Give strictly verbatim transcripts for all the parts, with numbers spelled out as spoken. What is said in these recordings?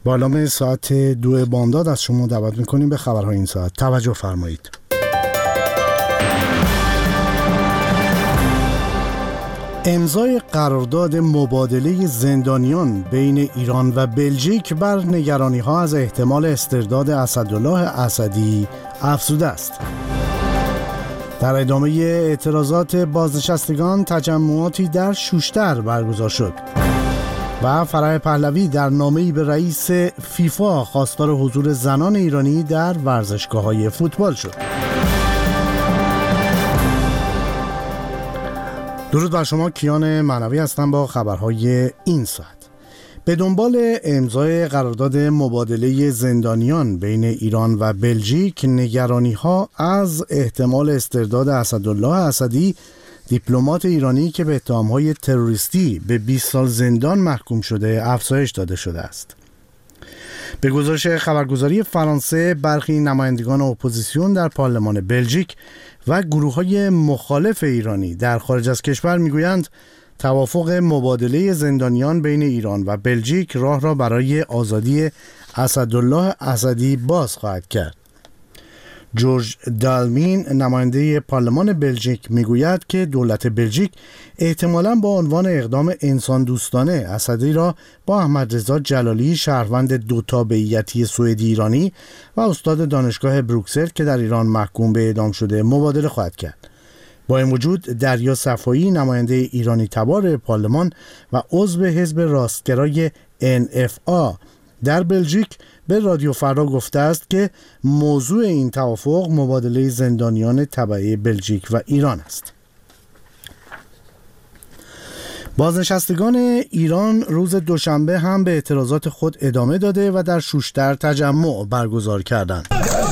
با اعلام ساعت دو بامداد از شما دعوت میکنیم به خبرهای این ساعت. توجه فرمایید. امضای قرارداد مبادله زندانیان بین ایران و بلژیک بر نگرانی‌ها از احتمال استرداد اسدالله اسدی افزوده است. در ادامه اعتراضات بازنشستگان تجمعاتی در شوشتر برگزار شد و فرح پهلوی در نامه‌ای به رئیس فیفا خواستار حضور زنان ایرانی در ورزشگاه‌های فوتبال شد. درود بر شما، کیان معنوی هستم با خبرهای این ساعت. به دنبال امضای قرارداد مبادله زندانیان بین ایران و بلژیک، نگرانی‌ها از احتمال استرداد اسدالله اسدی، دیپلمات ایرانی که به اتهام‌های تروریستی به بیست سال زندان محکوم شده، افزایش داده شده است. به گزارش خبرگزاری فرانسه، برخی نمایندگان اپوزیسیون در پارلمان بلژیک و گروه‌های مخالف ایرانی در خارج از کشور می‌گویند توافق مبادله زندانیان بین ایران و بلژیک راه را برای آزادی اسدالله اسدی باز خواهد کرد. جورج دالمین، نماینده پارلمان بلژیک، میگوید که دولت بلژیک احتمالاً با عنوان اقدام انسان دوستانه اسدی را با احمد رضا جلالی، شهروند دو تابعیتی سوئدی ایرانی و استاد دانشگاه بروکسل که در ایران محکوم به اعدام شده، مبادله خواهد کرد. با این وجود، دریا صفایی، نماینده ایرانی تبار پارلمان و عضو حزب راستگرای ان اف آ در بلژیک، به رادیو فردا گفته است که موضوع این توافق مبادله زندانیان تبعه بلژیک و ایران است. بازنشستگان ایران روز دوشنبه هم به اعتراضات خود ادامه داده و در شوشتر تجمع برگزار کردند.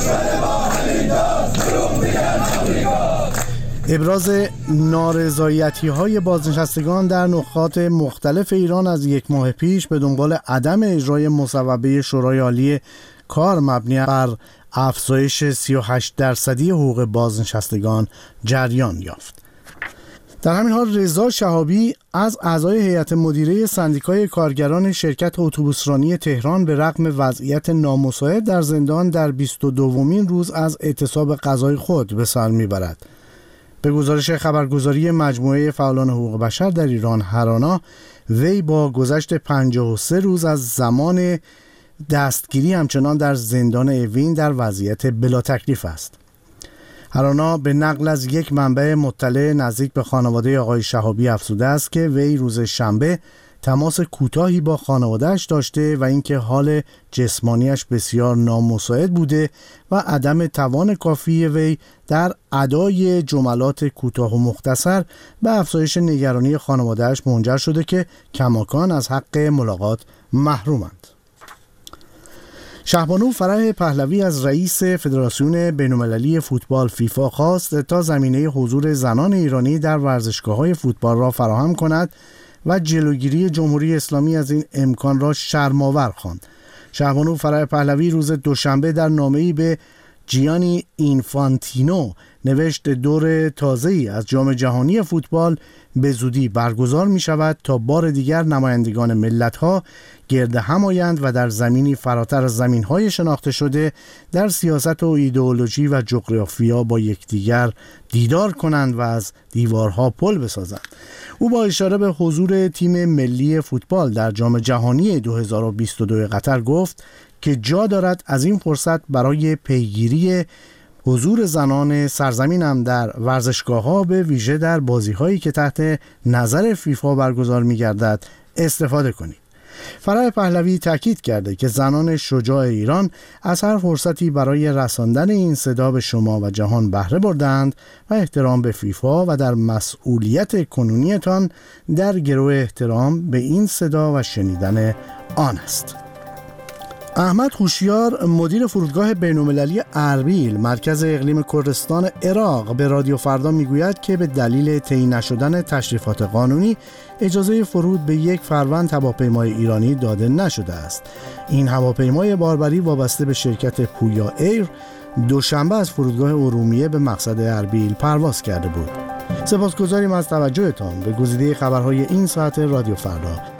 ابراز نارضایتی‌های بازنشستگان در نقاط مختلف ایران از یک ماه پیش به دنبال عدم اجرای مصوبه شورای عالی کار مبنی بر افزایش سی و هشت درصدی حقوق بازنشستگان جریان یافت. در همین حال رضا شهابی از اعضای هیئت مدیره سندیکای کارگران شرکت اتوبوسرانی تهران به رغم وضعیت نامساعد در زندان در بیست و دومین روز از اعتصاب غذای خود به سر میبرد. به گزارش خبرگزاری مجموعه فعالان حقوق بشر در ایران هرانا، وی با گذشت پنجاه و سه روز از زمان دستگیری همچنان در زندان اوین در وضعیت بلا تکلیف است. هرانا به نقل از یک منبع مطلع نزدیک به خانواده آقای شهابی افزوده است که وی روز شنبه تماس کوتاهی با خانواده‌اش داشته و اینکه حال جسمانیش بسیار نامساعد بوده و عدم توان کافی وی در ادای جملات کوتاه و مختصر به افزایش نگرانی خانواده‌اش منجر شده که کماکان از حق ملاقات محرومند. شهبانو فرح پهلوی از رئیس فدراسیون بین‌المللی فوتبال فیفا خواست تا زمینه حضور زنان ایرانی در ورزشگاه‌های فوتبال را فراهم کند و جلوگیری جمهوری اسلامی از این امکان را شرم‌آور خواند. شهبانو فرح پهلوی روز دوشنبه در نامه‌ای به جیانی اینفانتینو نوشت دور تازه‌ای از جام جهانی فوتبال به زودی برگزار می شود تا بار دیگر نمایندگان ملت‌ها گرد هم آیند و در زمینی فراتر از زمین‌های شناخته شده در سیاست و ایدئولوژی و جغرافیا با یکدیگر دیدار کنند و از دیوارها پل بسازند. او با اشاره به حضور تیم ملی فوتبال در جام جهانی دو هزار و بیست و دو قطر گفت که جا دارد از این فرصت برای پیگیری حضور زنان سرزمینم در ورزشگاه‌ها، به ویژه در بازی‌هایی که تحت نظر فیفا برگزار می‌گردد، استفاده کنید. فرح پهلوی تاکید کرده که زنان شجاع ایران از هر فرصتی برای رساندن این صدا به شما و جهان بهره بردند و احترام به فیفا و در مسئولیت کنونیتان در گرو احترام به این صدا و شنیدن آن است. احمد هوشیار، مدیر فرودگاه بین‌المللی اربیل مرکز اقلیم کردستان عراق، به رادیو فردا میگوید که به دلیل طی نشدن تشریفات قانونی اجازه فرود به یک فروند هواپیمای ایرانی داده نشده است. این هواپیمای باربری وابسته به شرکت پویا ایر دوشنبه از فرودگاه ارومیه به مقصد اربیل پرواز کرده بود. سپاسگزاریم از توجهتان به گزیده خبرهای این ساعت رادیو فردا.